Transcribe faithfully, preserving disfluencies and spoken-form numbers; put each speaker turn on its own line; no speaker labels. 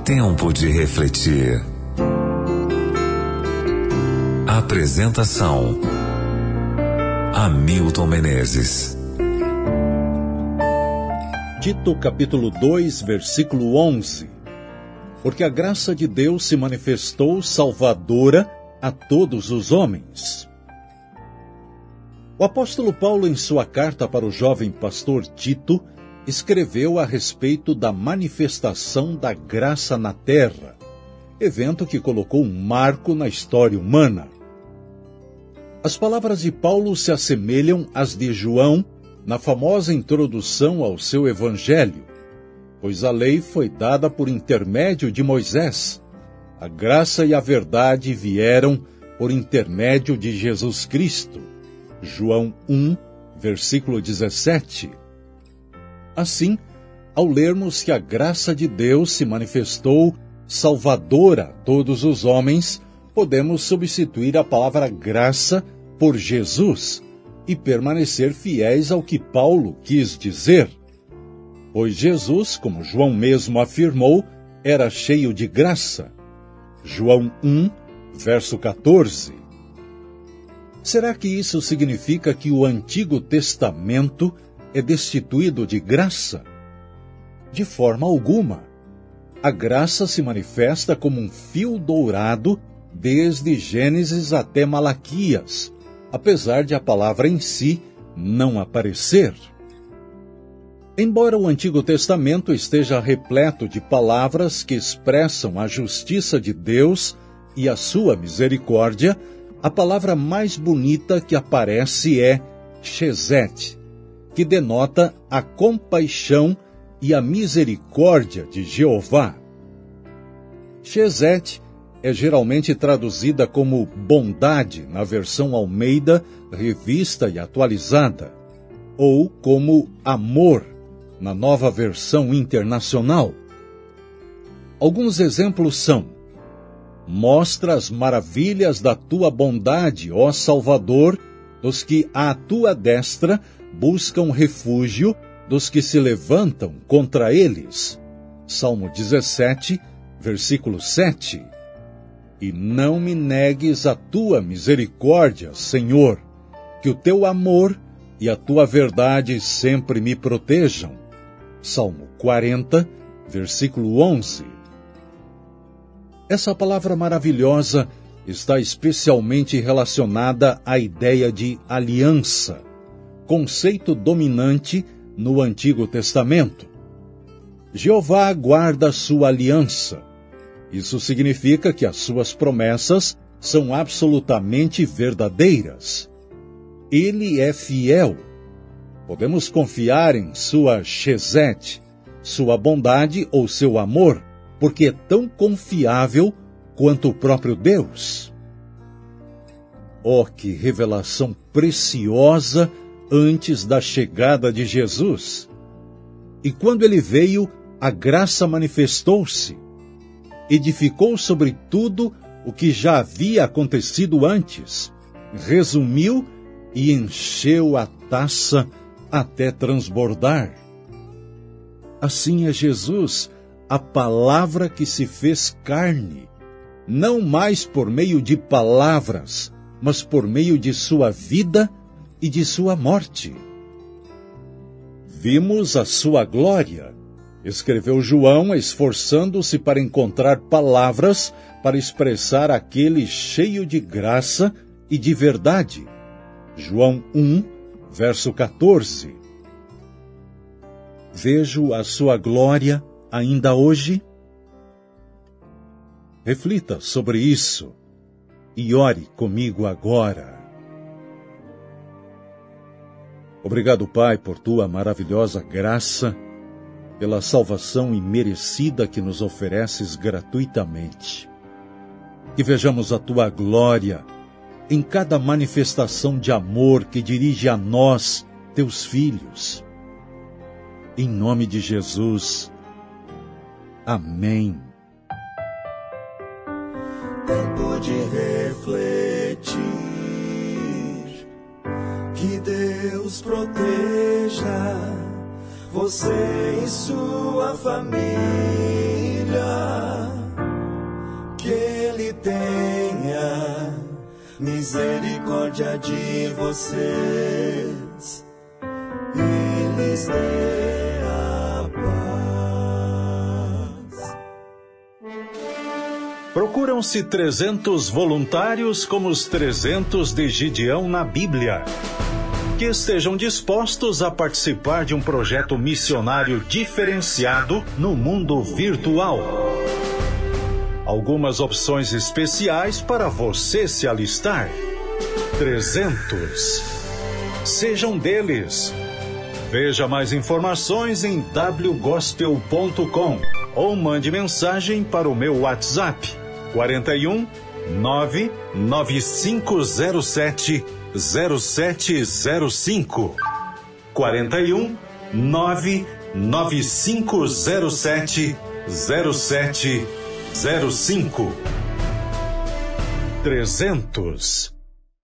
Tempo de refletir. Apresentação: Hamilton Menezes.
Tito capítulo dois, versículo onze. Porque a graça de Deus se manifestou salvadora a todos os homens. O apóstolo Paulo, em sua carta para o jovem pastor Tito, escreveu a respeito da manifestação da graça na terra, evento que colocou um marco na história humana. As palavras de Paulo se assemelham às de João na famosa introdução ao seu evangelho, pois a lei foi dada por intermédio de Moisés. A graça e a verdade vieram por intermédio de Jesus Cristo. João um, versículo dezessete. Assim, ao lermos que a graça de Deus se manifestou salvadora a todos os homens, podemos substituir a palavra graça por Jesus e permanecer fiéis ao que Paulo quis dizer. Pois Jesus, como João mesmo afirmou, era cheio de graça. João um, verso quatorze. Será que isso significa que o Antigo Testamento é destituído de graça? De forma alguma. A graça se manifesta como um fio dourado desde Gênesis até Malaquias, apesar de a palavra em si não aparecer. Embora o Antigo Testamento esteja repleto de palavras que expressam a justiça de Deus e a sua misericórdia, a palavra mais bonita que aparece é Chesed, que denota a compaixão e a misericórdia de Jeová. Chesed é geralmente traduzida como bondade na versão Almeida, revista e atualizada, ou como amor na nova versão internacional. Alguns exemplos são: mostra as maravilhas da tua bondade, ó Salvador, dos que à tua destra buscam refúgio, dos que se levantam contra eles. Salmo dezessete, versículo sete. E não me negues a tua misericórdia, Senhor, que o teu amor e a tua verdade sempre me protejam. Salmo quarenta, versículo onze. Essa palavra maravilhosa está especialmente relacionada à ideia de aliança, conceito dominante no Antigo Testamento. Jeová guarda sua aliança. Isso significa que as suas promessas são absolutamente verdadeiras. Ele é fiel. Podemos confiar em sua Chesed, sua bondade ou seu amor, porque é tão confiável quanto o próprio Deus. Oh, que revelação preciosa antes da chegada de Jesus! E quando ele veio, a graça manifestou-se. Edificou sobre tudo o que já havia acontecido antes, resumiu e encheu a taça até transbordar. Assim é Jesus, a palavra que se fez carne, não mais por meio de palavras, mas por meio de sua vida e de sua morte. Vimos a sua glória, escreveu João, esforçando-se para encontrar palavras para expressar aquele cheio de graça e de verdade. João um, verso quatorze. Vejo a sua glória ainda hoje? Reflita sobre isso e ore comigo agora. Obrigado, Pai, por tua maravilhosa graça, pela salvação imerecida que nos ofereces gratuitamente. Que vejamos a tua glória em cada manifestação de amor que dirige a nós, teus filhos. Em nome de Jesus. Amém.
Tempo de refletir, que Deus proteja você e sua família. família, que Ele tenha misericórdia de vocês e lhes dê a paz.
Procuram-se trezentos voluntários como os trezentos de Gideão na Bíblia, que estejam dispostos a participar de um projeto missionário diferenciado no mundo virtual. Algumas opções especiais para você se alistar. trezentos. Sejam deles. Veja mais informações em w gospel ponto com ou mande mensagem para o meu WhatsApp quarenta e um, nove nove cinco zero sete zero sete zero cinco. quarenta e um, nove nove cinco zero sete zero sete zero cinco. trezentos.